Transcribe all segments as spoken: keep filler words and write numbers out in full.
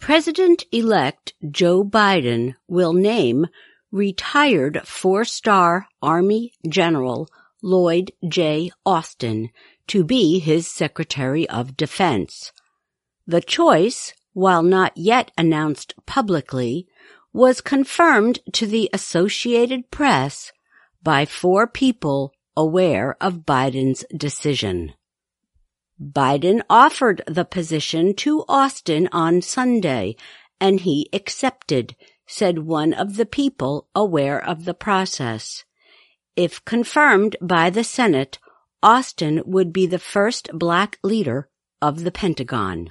President-elect Joe Biden will name retired four-star Army General Lloyd J. Austin to be his Secretary of Defense. The choice, while not yet announced publicly, was confirmed to the Associated Press by four people aware of Biden's decision. Biden offered the position to Austin on Sunday, and he accepted, said one of the people aware of the process. If confirmed by the Senate, Austin would be the first black leader of the Pentagon.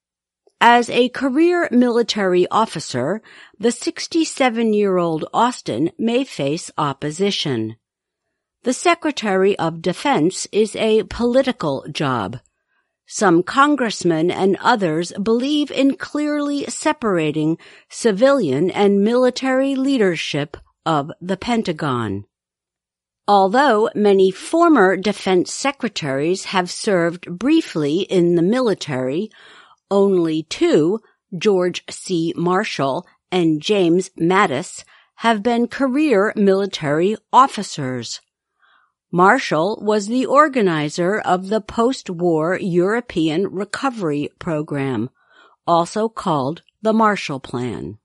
As a career military officer, the sixty-seven-year-old Austin may face opposition. The Secretary of Defense is a political job. Some congressmen and others believe in clearly separating civilian and military leadership of the Pentagon. Although many former defense secretaries have served briefly in the military, only two, George C. Marshall and James Mattis, have been career military officers. Marshall was the organizer of the post-war European Recovery Program, also called the Marshall Plan.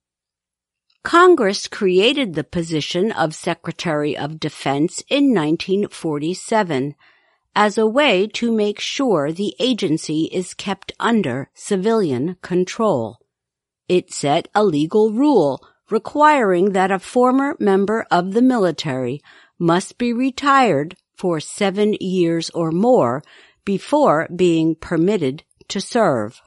Congress created the position of Secretary of Defense in nineteen forty-seven as a way to make sure the agency is kept under civilian control. It set a legal rule requiring that a former member of the military must be retired for seven years or more before being permitted to serve.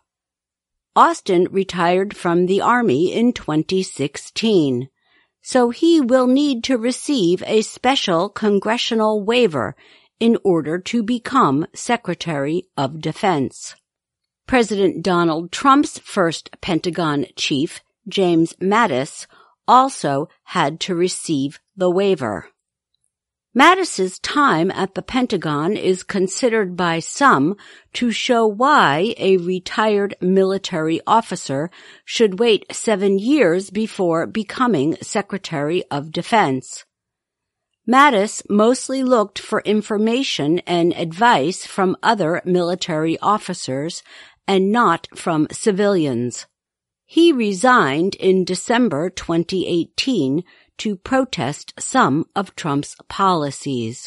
Austin retired from the Army in twenty sixteen, so he will need to receive a special congressional waiver in order to become Secretary of Defense. President Donald Trump's first Pentagon chief, James Mattis, also had to receive the waiver. Mattis's time at the Pentagon is considered by some to show why a retired military officer should wait seven years before becoming Secretary of Defense. Mattis mostly looked for information and advice from other military officers and not from civilians. He resigned in December twenty eighteen to protest some of Trump's policies.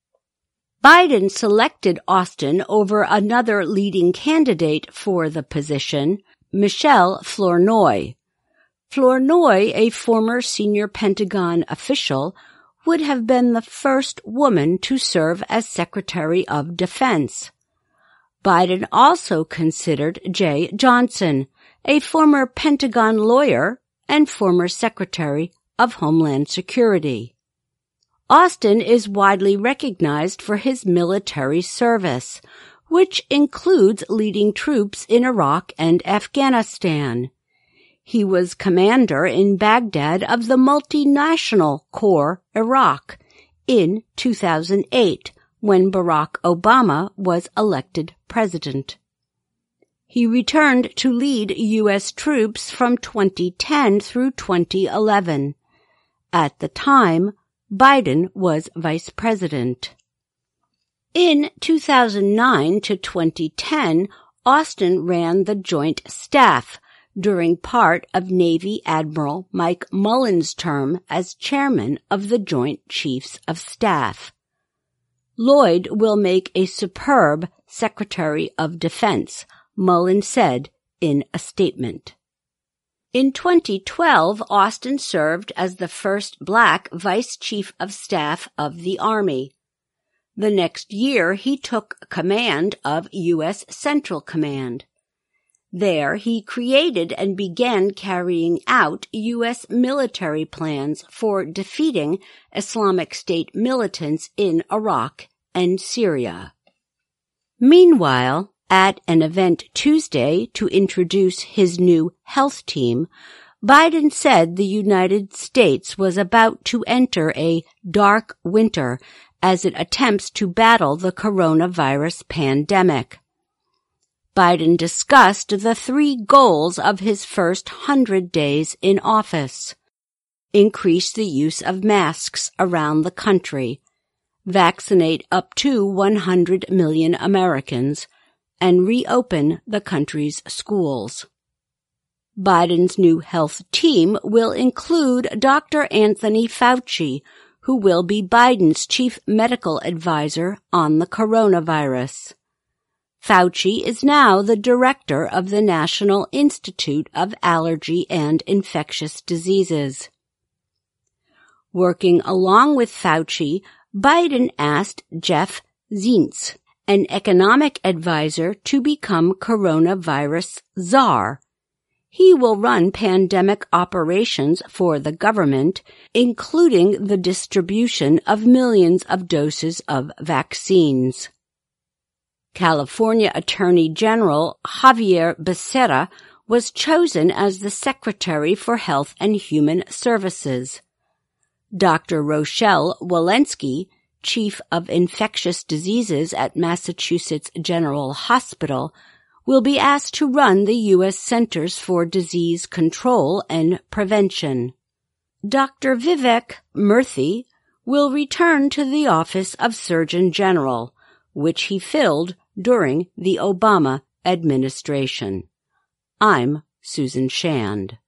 Biden selected Austin over another leading candidate for the position, Michelle Flournoy. Flournoy, a former senior Pentagon official, would have been the first woman to serve as Secretary of Defense. Biden also considered Jeh Johnson, a former Pentagon lawyer and former Secretary of Homeland Security. Austin is widely recognized for his military service, which includes leading troops in Iraq and Afghanistan. He was commander in Baghdad of the Multinational Corps Iraq in two thousand eight, when Barack Obama was elected president. He returned to lead U S troops from twenty ten through twenty eleven. At the time, Biden was vice president. In two thousand nine to twenty ten, Austin ran the Joint Staff during part of Navy Admiral Mike Mullen's term as chairman of the Joint Chiefs of Staff. Lloyd will make a superb Secretary of Defense, Mullen said in a statement. In twenty twelve, Austin served as the first black Vice Chief of Staff of the Army. The next year, he took command of U S Central Command. There, he created and began carrying out U S military plans for defeating Islamic State militants in Iraq and Syria. Meanwhile, at an event Tuesday to introduce his new health team, Biden said the United States was about to enter a dark winter as it attempts to battle the coronavirus pandemic. Biden discussed the three goals of his first hundred days in office. Increase the use of masks around the country, vaccinate up to one hundred million Americans, and reopen the country's schools. Biden's new health team will include Doctor Anthony Fauci, who will be Biden's chief medical advisor on the coronavirus. Fauci is now the director of the National Institute of Allergy and Infectious Diseases. Working along with Fauci, Biden asked Jeff Zients, an economic advisor, to become coronavirus czar. He will run pandemic operations for the government, including the distribution of millions of doses of vaccines. California Attorney General Xavier Becerra was chosen as the Secretary for Health and Human Services. Doctor Rochelle Walensky, Chief of Infectious Diseases at Massachusetts General Hospital, will be asked to run the U S Centers for Disease Control and Prevention. Doctor Vivek Murthy will return to the office of Surgeon General, which he filled during the Obama administration. I'm Susan Shand.